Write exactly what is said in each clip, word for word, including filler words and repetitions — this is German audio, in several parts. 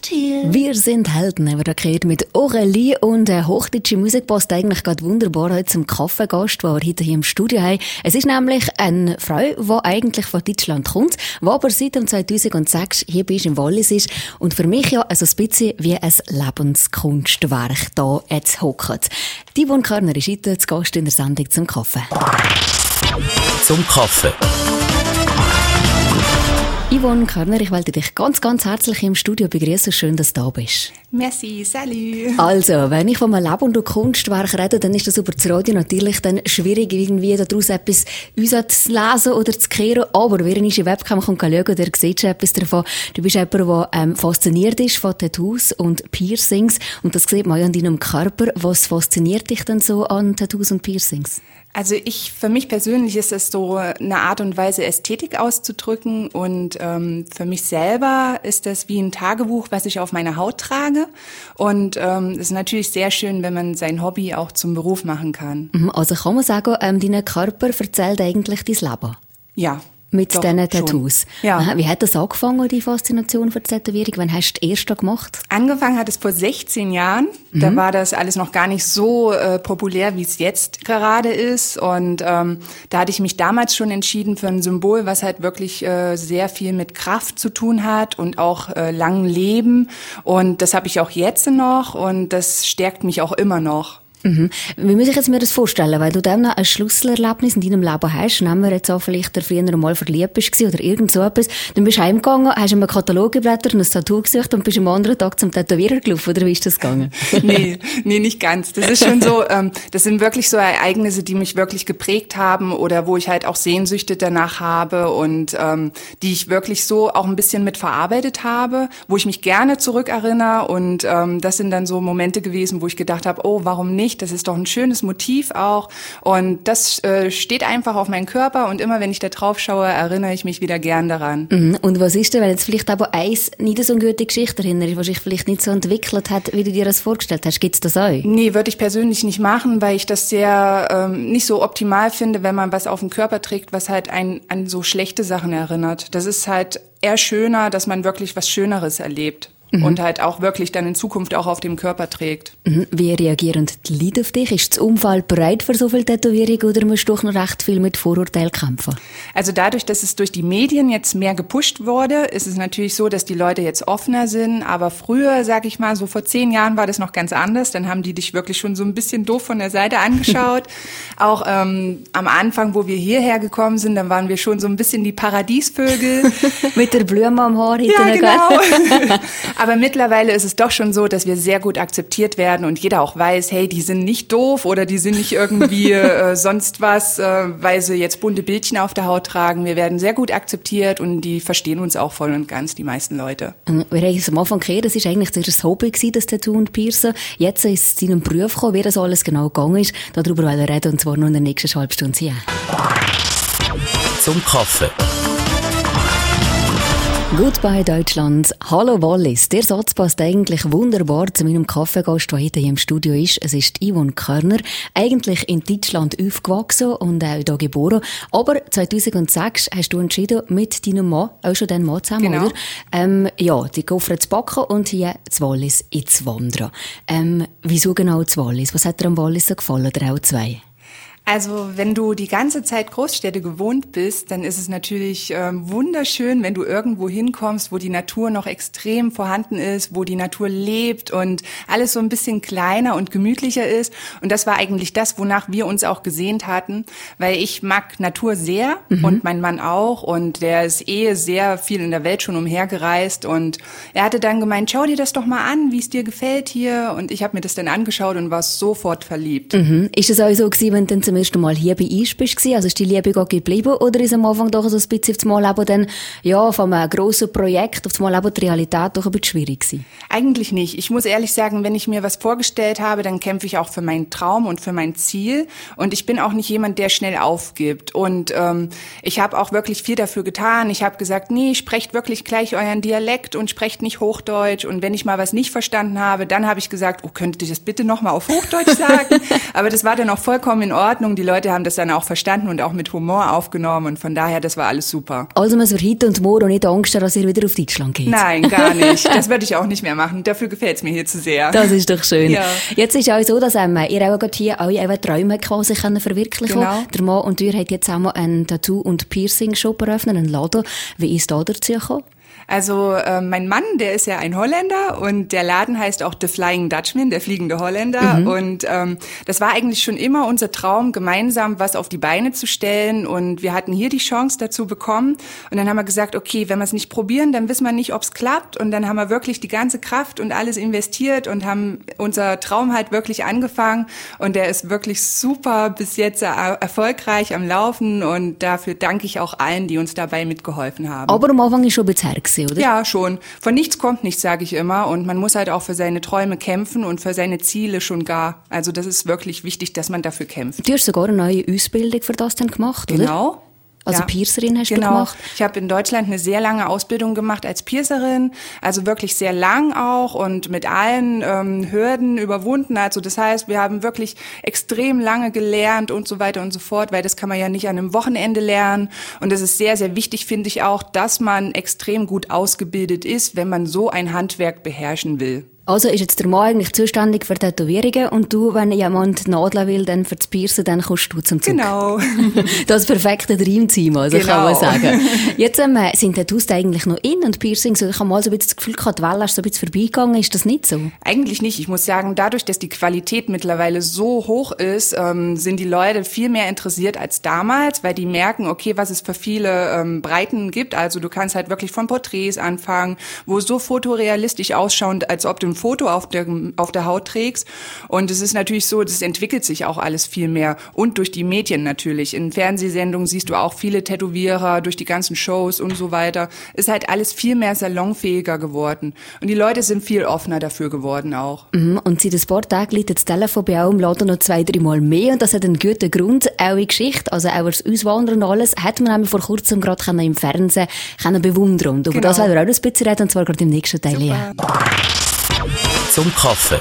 here. Wir sind Helden, haben wir da geredet mit Aurélie, und äh, hochdeutsche Musik passt eigentlich gerade wunderbar heute zum Kaffeegast, den wir heute hier im Studio haben. Es ist nämlich eine Frau, die eigentlich von Deutschland kommt, die aber seit zweitausendsechs hier bei uns im Wallis ist und für mich ja also ein bisschen wie ein Lebenskunstwerk da jetzt hockt. Die Yvonne Körner ist heute zu Gast in der Sendung zum Kaffee. Zum Kaffee. Yvonne Körner, ich wollte dich ganz, ganz herzlich im Studio begrüßen. Schön, dass du da bist. Merci, salut. Also, wenn ich von einem lebenden Kunstwerk rede, dann ist das über das Radio natürlich dann schwierig, irgendwie daraus etwas uns zu lesen oder zu kehren. Aber wer in unsere Webcam schauen kann, der sieht schon etwas davon. Du bist jemand, der ähm, fasziniert ist von Tattoos und Piercings. Und das sieht man ja an deinem Körper. Was fasziniert dich denn so an Tattoos und Piercings? Also ich, für mich persönlich ist es so eine Art und Weise, Ästhetik auszudrücken, und ähm, für mich selber ist das wie ein Tagebuch, was ich auf meiner Haut trage, und ähm, es ist natürlich sehr schön, wenn man sein Hobby auch zum Beruf machen kann. Also kann man sagen, ähm, dein Körper erzählt eigentlich dein Leben? Ja. Mit Doch, diesen Tattoos. Ja. Wie hat das angefangen, die Faszination für die Tätowierung? Wann hast du das erste gemacht? Angefangen hat es vor sechzehn Jahren. Mhm. Da war das alles noch gar nicht so äh, populär, wie es jetzt gerade ist. Und ähm, da hatte ich mich damals schon entschieden für ein Symbol, was halt wirklich äh, sehr viel mit Kraft zu tun hat und auch äh, langem Leben. Und das habe ich auch jetzt noch, und das stärkt mich auch immer noch. Mhm. Wie muss ich jetzt mir das vorstellen? Weil du dann noch ein Schlüsselerlebnis in deinem Leben hast, nehmen wir jetzt auch vielleicht, der früher mal verliebt bist oder irgend so etwas, dann bist du heimgegangen, hast einen Katalog geblättert und ein Tattoo gesucht und bist am anderen Tag zum Tätowierer gelaufen, oder wie ist das gegangen? nee, nee, nicht ganz. Das ist schon so, ähm, das sind wirklich so Ereignisse, die mich wirklich geprägt haben oder wo ich halt auch Sehnsüchte danach habe und ähm, die ich wirklich so auch ein bisschen mit verarbeitet habe, wo ich mich gerne zurückerinnere, und ähm, das sind dann so Momente gewesen, wo ich gedacht habe, oh, warum nicht? Das ist doch ein schönes Motiv auch, und das äh, steht einfach auf meinem Körper, und immer wenn ich da drauf schaue, erinnere ich mich wieder gern daran. Mhm. Und was ist denn, wenn jetzt vielleicht aber eins nicht so eine gute Geschichte dahinter ist, was sich vielleicht nicht so entwickelt hat, wie du dir das vorgestellt hast? Gibt's das auch? Nee, würde ich persönlich nicht machen, weil ich das sehr ähm, nicht so optimal finde, wenn man was auf dem Körper trägt, was halt einen an so schlechte Sachen erinnert. Das ist halt eher schöner, dass man wirklich was Schöneres erlebt. Mhm. Und halt auch wirklich dann in Zukunft auch auf dem Körper trägt. Mhm. Wie reagieren die Leute auf dich? Ist das Umfeld bereit für so viel Tätowierung, oder musst du doch noch recht viel mit Vorurteilen kämpfen? Also dadurch, dass es durch die Medien jetzt mehr gepusht wurde, ist es natürlich so, dass die Leute jetzt offener sind. Aber früher, sag ich mal, so vor zehn Jahren war das noch ganz anders. Dann haben die dich wirklich schon so ein bisschen doof von der Seite angeschaut. Auch ähm, am Anfang, wo wir hierher gekommen sind, dann waren wir schon so ein bisschen die Paradiesvögel. Mit der Blume am Haar. Ja, genau. Aber mittlerweile ist es doch schon so, dass wir sehr gut akzeptiert werden und jeder auch weiß, hey, die sind nicht doof oder die sind nicht irgendwie äh, sonst was, äh, weil sie jetzt bunte Bildchen auf der Haut tragen. Wir werden sehr gut akzeptiert und die verstehen uns auch voll und ganz, die meisten Leute. Wir haben es am Anfang gehört, das war eigentlich das Hobby, das Tattoo und Piercen. Jetzt ist es zu deinem Beruf gekommen, wie das alles genau gegangen ist. Darüber wollen wir reden, und zwar noch in der nächsten halben Stunde hier. Zum Kaffee. Goodbye Deutschland, hallo Wallis. Der Satz passt eigentlich wunderbar zu meinem Kaffeegast, der heute hier im Studio ist. Es ist Yvonne Körner, eigentlich in Deutschland aufgewachsen und auch hier geboren. Aber zweitausendsechs hast du entschieden, mit deinem Mann, auch schon deinem Mann zusammen, genau. oder? Ähm, ja, die Koffer zu packen und hier zu Wallis zu wandern. Ähm, wieso genau zu Wallis? Was hat dir am Wallis so gefallen, oder auch zwei? Also wenn du die ganze Zeit Großstädte gewohnt bist, dann ist es natürlich ähm, wunderschön, wenn du irgendwo hinkommst, wo die Natur noch extrem vorhanden ist, wo die Natur lebt und alles so ein bisschen kleiner und gemütlicher ist. Und das war eigentlich das, wonach wir uns auch gesehnt hatten, weil ich mag Natur sehr, mhm. und mein Mann auch, und der ist eh sehr viel in der Welt schon umhergereist, und er hatte dann gemeint, schau dir das doch mal an, wie es dir gefällt hier, und ich habe mir das dann angeschaut und war sofort verliebt. Mhm. Ist es auch so gewesen, wenn du dann zum ersten Mal hier bei uns bist, also ist die Liebe gar geblieben, oder ist am Anfang doch so ein bisschen auf das Mal eben dann, ja, von einem grossen Projekt auf das Mal eben die Realität doch ein bisschen schwierig gewesen? Eigentlich nicht. Ich muss ehrlich sagen, wenn ich mir was vorgestellt habe, dann kämpfe ich auch für meinen Traum und für mein Ziel, und ich bin auch nicht jemand, der schnell aufgibt, und ähm, ich habe auch wirklich viel dafür getan. Ich habe gesagt, nee, sprecht wirklich gleich euren Dialekt und sprecht nicht Hochdeutsch, und wenn ich mal was nicht verstanden habe, dann habe ich gesagt, oh, könntet ihr das bitte nochmal auf Hochdeutsch sagen? Aber das war dann auch vollkommen in Ordnung. Ordnung. Die Leute haben das dann auch verstanden und auch mit Humor aufgenommen und von daher, das war alles super. Also muss man heute und morgen nicht Angst haben, dass ihr wieder auf Deutschland geht? Nein, gar nicht. Das würde ich auch nicht mehr machen. Dafür gefällt es mir hier zu sehr. Das ist doch schön. Ja. Jetzt ist es auch so, dass ähm, ihr auch gerade hier eure Träume quasi können verwirklichen Genau. können. Der Mann und ihr habt jetzt auch einen Tattoo- und Piercing-Shop eröffnet, einen Laden. Wie ist da dazu gekommen? Also äh, mein Mann, der ist ja ein Holländer und der Laden heißt auch The Flying Dutchman, der fliegende Holländer. Mhm. Und ähm, das war eigentlich schon immer unser Traum, gemeinsam was auf die Beine zu stellen. Und wir hatten hier die Chance dazu bekommen. Und dann haben wir gesagt, okay, wenn wir es nicht probieren, dann wissen wir nicht, ob es klappt. Und dann haben wir wirklich die ganze Kraft und alles investiert und haben unser Traum halt wirklich angefangen. Und der ist wirklich super bis jetzt er- erfolgreich am Laufen. Und dafür danke ich auch allen, die uns dabei mitgeholfen haben. Aber am Anfang ist schon ein bisschen her gewesen, oder? Ja, schon. Von nichts kommt nichts, sage ich immer. Und man muss halt auch für seine Träume kämpfen und für seine Ziele schon gar. Also das ist wirklich wichtig, dass man dafür kämpft. Du hast sogar eine neue Ausbildung für das dann gemacht, oder? Genau. Also ja. Piercerin hast genau. du gemacht? Ich habe in Deutschland eine sehr lange Ausbildung gemacht als Piercerin, also wirklich sehr lang auch und mit allen ähm, Hürden überwunden. Also das heißt, wir haben wirklich extrem lange gelernt und so weiter und so fort, weil das kann man ja nicht an einem Wochenende lernen. Und es ist sehr, sehr wichtig, finde ich auch, dass man extrem gut ausgebildet ist, wenn man so ein Handwerk beherrschen will. Also ist jetzt der Mann eigentlich zuständig für Tätowierungen und du, wenn jemand nadeln will, dann für das Piercen, dann kommst du zum Zug. Genau. Das perfekte Dreamteam, also genau. kann man sagen. Jetzt ähm, sind Tattoos eigentlich noch in und Piercings, ich habe mal so ein bisschen das Gefühl gehabt, die Welle ist so ein bisschen vorbeigegangen, ist das nicht so? Eigentlich nicht. Ich muss sagen, dadurch, dass die Qualität mittlerweile so hoch ist, ähm, sind die Leute viel mehr interessiert als damals, weil die merken, okay, was es für viele ähm, Breiten gibt. Also du kannst halt wirklich von Porträts anfangen, wo so fotorealistisch ausschauen, als ob du ein Foto auf der, auf der Haut trägst. Und es ist natürlich so, das entwickelt sich auch alles viel mehr. Und durch die Medien natürlich. In Fernsehsendungen siehst du auch viele Tätowierer, durch die ganzen Shows und so weiter. Ist halt alles viel mehr salonfähiger geworden. Und die Leute sind viel offener dafür geworden auch. Mhm. Und seit ein paar Tagen liegt das Telefon bei eurem Laden noch zwei, drei Mal mehr. Und das hat einen guten Grund. Eure Geschichte, also auch das Auswandern und alles, hat man nämlich vor kurzem gerade im Fernsehen können bewundern. Und über Genau. das wollen wir auch noch ein bisschen reden, und zwar gerade im nächsten Teil. Ja. Zum Kaffee.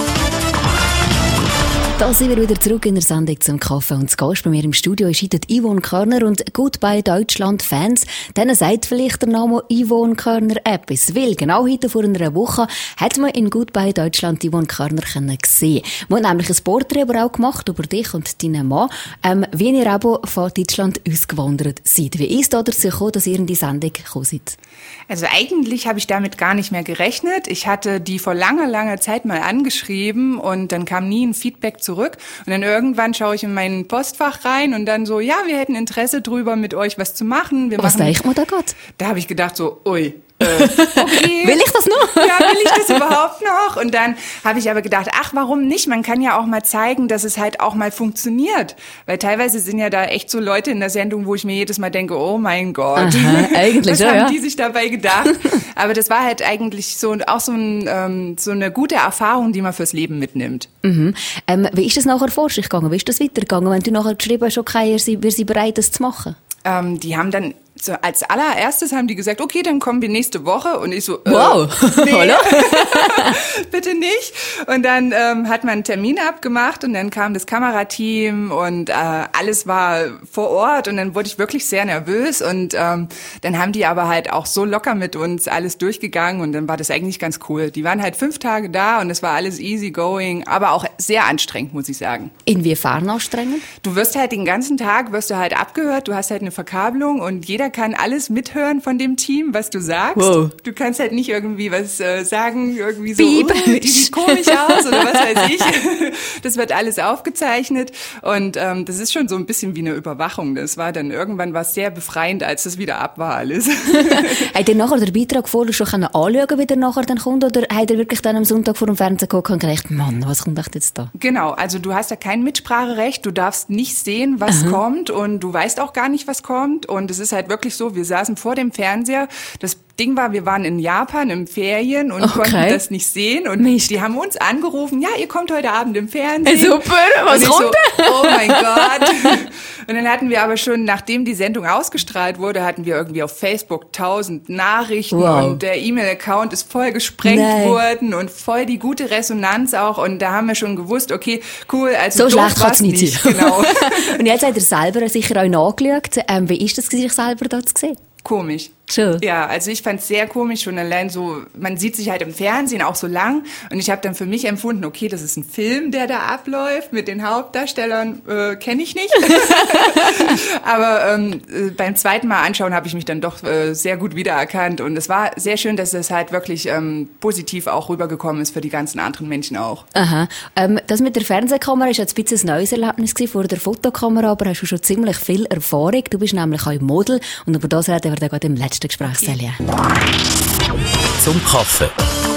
Da sind wir wieder zurück in der Sendung zum Kaffee. Und zu Gast bei mir im Studio ist heute Yvonne Körner und Goodbye Deutschland Fans. Denen sagt vielleicht der Name Yvonne Körner etwas. Weil genau heute vor einer Woche hat man in Goodbye Deutschland Yvonne Körner gesehen. Man hat nämlich ein Porträt aber auch gemacht über dich und deinen Mann, ähm, wie ihr aber von Deutschland ausgewandert seid. Wie ist da dazu gekommen, dass ihr in die Sendung gekommen seid? Also eigentlich habe ich damit gar nicht mehr gerechnet. Ich hatte die vor langer, langer Zeit mal angeschrieben und dann kam nie ein Feedback zurück. Und dann irgendwann schaue ich in mein Postfach rein und dann so, ja, wir hätten Interesse drüber, mit euch was zu machen. Wir Was machen denkt man da gerade? Da habe ich gedacht so, ui, äh, okay. Will ich das noch? Ja, will ich das überhaupt noch? Und dann habe ich aber gedacht, ach, warum nicht? Man kann ja auch mal zeigen, dass es halt auch mal funktioniert. Weil teilweise sind ja da echt so Leute in der Sendung, wo ich mir jedes Mal denke, oh mein Gott, Aha, eigentlich was so, haben ja. die sich dabei gedacht? Aber das war halt eigentlich so auch so, ein, ähm, so eine gute Erfahrung, die man fürs Leben mitnimmt. Mhm. Ähm, wie ist das nachher vor sich gegangen? Wie ist das weitergegangen, wenn du nachher geschrieben hast, okay, wir sind, wir sind bereit, das zu machen? Ähm, die haben dann so als allererstes haben die gesagt, okay, dann kommen wir nächste Woche. Und ich so, äh, wow, nee, hallo? bitte nicht. Und dann ähm, hat man einen Termin abgemacht und dann kam das Kamerateam und äh, alles war vor Ort und dann wurde ich wirklich sehr nervös und ähm, dann haben die aber halt auch so locker mit uns alles durchgegangen und dann war das eigentlich ganz cool. Die waren halt fünf Tage da und es war alles easy going, aber auch sehr anstrengend, muss ich sagen. Inwiefern anstrengend? Du wirst halt den ganzen Tag, wirst du halt abgehört, du hast halt eine Verkabelung und jeder kann alles mithören von dem Team, was du sagst. Wow. Du kannst halt nicht irgendwie was äh, sagen, irgendwie so, Piep. uh, die sieht komisch aus oder was weiß ich. Das wird alles aufgezeichnet und ähm, das ist schon so ein bisschen wie eine Überwachung. Das war dann irgendwann was sehr befreiend, als das wieder ab war alles. Habt ihr nachher den Beitrag vorher schon anschauen, wie der nachher dann kommt, oder habt ihr wirklich dann am Sonntag vor dem Fernsehen geguckt und gedacht, Mann, was kommt echt jetzt da? Genau, also du hast da kein Mitspracherecht, du darfst nicht sehen, was Aha. kommt und du weißt auch gar nicht, was kommt und es ist halt wirklich so, wir saßen vor dem Fernseher, das Ding war, wir waren in Japan im Ferien und Okay. konnten das nicht sehen. Und Mist. die haben uns angerufen, ja, ihr kommt heute Abend im Fernsehen. Super, was Und ich kommt so, oh mein Gott. Und dann hatten wir aber schon, nachdem die Sendung ausgestrahlt wurde, hatten wir irgendwie auf Facebook tausend Nachrichten Wow. und der E-Mail-Account ist voll gesprengt Nein. worden und voll die gute Resonanz auch. Und da haben wir schon gewusst, okay, cool, also So doof schlecht kann war's es nicht sein. Genau. Und jetzt habt ihr selber sicher auch nachgeschaut. Ähm, wie ist das, sich selber da zu sehen? Komisch. Schon. Ja, also ich fand es sehr komisch, schon allein so, man sieht sich halt im Fernsehen auch so lang und ich habe dann für mich empfunden, okay, das ist ein Film, der da abläuft mit den Hauptdarstellern, äh, kenne ich nicht. Aber ähm, äh, beim zweiten Mal anschauen habe ich mich dann doch äh, sehr gut wiedererkannt und es war sehr schön, dass es halt wirklich ähm, positiv auch rübergekommen ist für die ganzen anderen Menschen auch. Aha. Ähm, das mit der Fernsehkamera ist jetzt ein bisschen ein neues Erlebnis gewesen, vor der Fotokamera, aber hast du schon ziemlich viel Erfahrung. Du bist nämlich auch Model und über das reden wir dann gerade im letzten Gespräch, Celia. Zum Kaffee.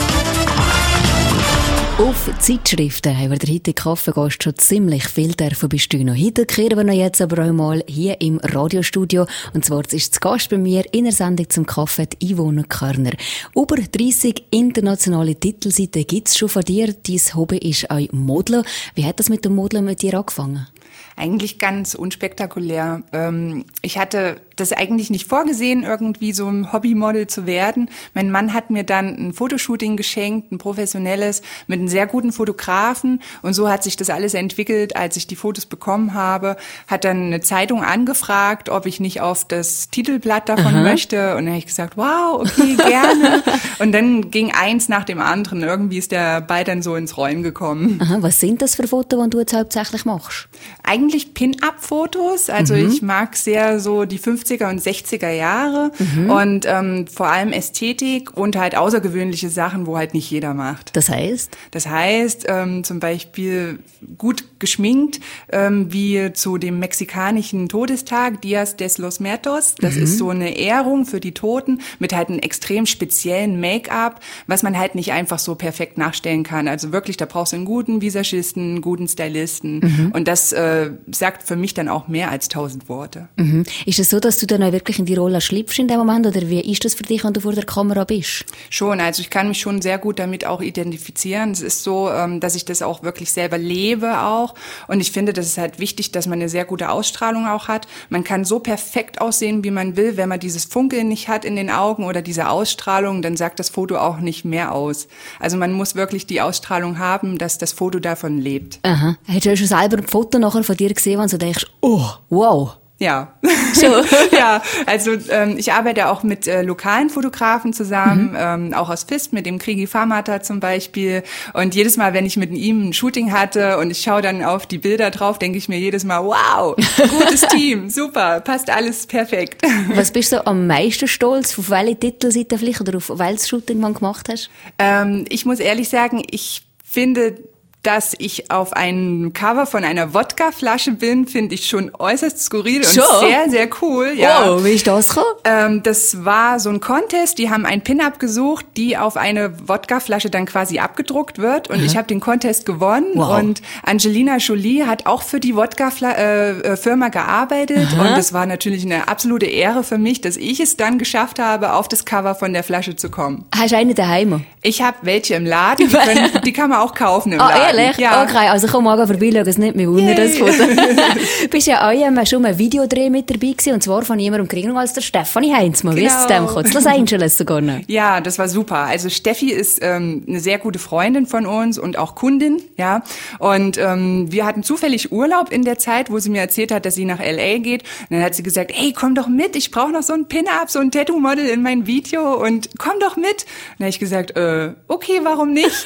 Auf Zeitschriften haben wir den heutigen Kaffeegast schon ziemlich viel dürfen besteuern. Heute kehren wir noch jetzt aber auch mal hier im Radiostudio. Und zwar ist zu Gast bei mir in der Sendung zum Kaffee die Ivona Körner. Über dreissig internationale Titelseiten gibt es schon von dir. Dein Hobby ist auch Modeln. Wie hat das mit dem Modeln mit dir angefangen? Eigentlich ganz unspektakulär. Ähm, ich hatte das eigentlich nicht vorgesehen, irgendwie so ein Hobbymodel zu werden. Mein Mann hat mir dann ein Fotoshooting geschenkt, ein professionelles, mit einem sehr guten Fotografen. Und so hat sich das alles entwickelt, als ich die Fotos bekommen habe. Hat dann eine Zeitung angefragt, ob ich nicht auf das Titelblatt davon Aha. möchte. Und dann habe ich gesagt, wow, okay, gerne. Und dann ging eins nach dem anderen. Irgendwie ist der Ball dann so ins Rollen gekommen. Aha, was sind das für Fotos, die du jetzt hauptsächlich machst? Eigentlich Pin-Up-Fotos, also Mhm. ich mag sehr so die fünfziger und sechziger Jahre Mhm. und ähm, vor allem Ästhetik und halt außergewöhnliche Sachen, wo halt nicht jeder macht. Das heisst? Das heißt ähm, zum Beispiel gut geschminkt, ähm, wie zu dem mexikanischen Todestag, Dias de los Muertos. Das Mhm. ist so eine Ehrung für die Toten mit halt einem extrem speziellen Make-up, was man halt nicht einfach so perfekt nachstellen kann. Also wirklich, da brauchst du einen guten Visagisten, einen guten Stylisten Mhm. und das äh, sagt für mich dann auch mehr als tausend Worte. Mhm. Ist es so, dass du dann auch wirklich in die Rolle schlüpfst in dem Moment, oder wie ist das für dich, wenn du vor der Kamera bist? Schon, also ich kann mich schon sehr gut damit auch identifizieren. Es ist so, ähm, dass ich das auch wirklich selber lebe auch und ich finde, das ist halt wichtig, dass man eine sehr gute Ausstrahlung auch hat. Man kann so perfekt aussehen, wie man will, wenn man dieses Funkeln nicht hat in den Augen oder diese Ausstrahlung, dann sagt das Foto auch nicht mehr aus. Also man muss wirklich die Ausstrahlung haben, dass das Foto davon lebt. Aha. Hast du schon selber ein Foto nachher von dir gesehen, wo du denkst, oh, wow. Ja, So. ja, also ähm, ich arbeite auch mit äh, lokalen Fotografen zusammen, mhm. ähm, auch aus Visp, mit dem Krigi Famata zum Beispiel. Und jedes Mal, wenn ich mit ihm ein Shooting hatte und ich schaue dann auf die Bilder drauf, denke ich mir jedes Mal, wow, gutes Team, super, passt alles perfekt. Was bist du am meisten stolz? Auf welche Titelseite vielleicht oder auf welches Shooting du gemacht hast? Ähm, ich muss ehrlich sagen, ich finde, dass ich auf einem Cover von einer Wodkaflasche bin, finde ich schon äußerst skurril und Schon? sehr, sehr cool. Ja. Wow, wie ist das gekommen? Ähm, das war so ein Contest, die haben ein Pin-Up gesucht, die auf eine Wodkaflasche dann quasi abgedruckt wird und mhm. ich habe den Contest gewonnen Wow. und Angelina Jolie hat auch für die Wodka-Firma gearbeitet Aha. und das war natürlich eine absolute Ehre für mich, dass ich es dann geschafft habe, auf das Cover von der Flasche zu kommen. Hast du eine daheim? Ich habe welche im Laden, die, können, die kann man auch kaufen im Ah, Laden. ehrlich? Ja. Okay, also komm mal vorbei, schau es nicht mehr wundern, das Yay. Foto. Bist ja auch ähm, schon ein Videodreh mit dabei gewesen, und zwar von jemandem geringer als der Stefanie Heinzmann. Wie ist es Genau. dem gekommen? Los Angeles sogar noch. Ja, das war super. Also Steffi ist ähm, eine sehr gute Freundin von uns und auch Kundin, ja. Und ähm, wir hatten zufällig Urlaub in der Zeit, wo sie mir erzählt hat, dass sie nach L A geht. Und dann hat sie gesagt, ey, komm doch mit, ich brauche noch so ein Pin-Up, so ein Tattoo-Model in mein Video und komm doch mit. Und dann habe ich gesagt, äh, okay, warum nicht?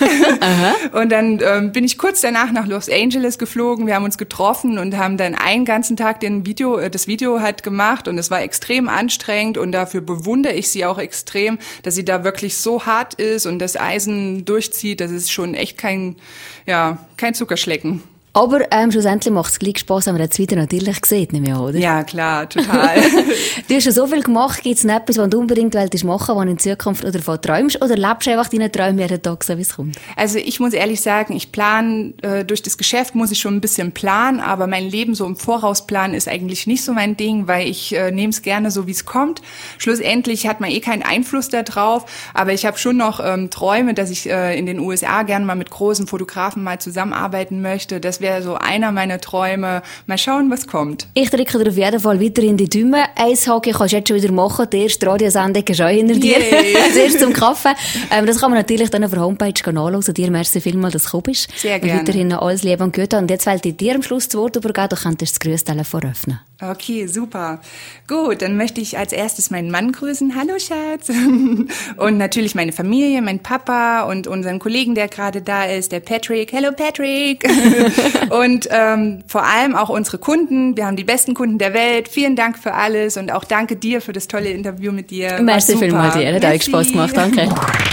Und dann ähm, bin ich kurz danach nach Los Angeles geflogen. Wir haben uns getroffen und haben dann einen ganzen Tag den Video, äh, das Video halt gemacht und es war extrem anstrengend und dafür bewundere ich sie auch extrem, dass sie da wirklich so hart ist und das Eisen durchzieht. Das ist schon echt kein, ja, kein Zuckerschlecken. Aber ähm, schlussendlich macht es gleich Spass, wenn man das wieder natürlich sieht, nicht mehr, oder? Ja, klar, total. Du hast schon so viel gemacht, gibt es nicht etwas, was du unbedingt willst machen, was du in Zukunft oder von träumst, oder lebst du einfach deine Träume jeden Tag, so wie es kommt? Also ich muss ehrlich sagen, ich plane, äh, durch das Geschäft muss ich schon ein bisschen planen, aber mein Leben so im Voraus planen ist eigentlich nicht so mein Ding, weil ich äh, nehme es gerne so, wie es kommt. Schlussendlich hat man eh keinen Einfluss da drauf, aber ich habe schon noch ähm, Träume, dass ich äh, in den U S A gerne mal mit großen Fotografen mal zusammenarbeiten möchte. Das wäre so einer meiner Träume. Mal schauen, was kommt. Ich drücke dir auf jeden Fall weiter in die Däume. Eins Hockey kannst du jetzt schon wieder machen. Die erste Radiosendung ist auch hinter dir. Das erste zum Kaffee. Ähm, das kann man natürlich dann auf der Homepage nachschauen. Dir merci vielmals, dass du gekommen bist. Sehr gerne. Und weiterhin noch alles Liebe und Gute. Und jetzt wollte ich dir am Schluss das Wort übergeben. Du könntest das Grüßtelefon öffnen. Okay, super. Gut, dann möchte ich als erstes meinen Mann grüßen. Hallo, Schatz. Und natürlich meine Familie, mein Papa und unseren Kollegen, der gerade da ist, der Patrick. Hello, Patrick. Und ähm, vor allem auch unsere Kunden. Wir haben die besten Kunden der Welt. Vielen Dank für alles und auch danke dir für das tolle Interview mit dir. Merci vielmals dir. Hat euch Spaß gemacht. Danke.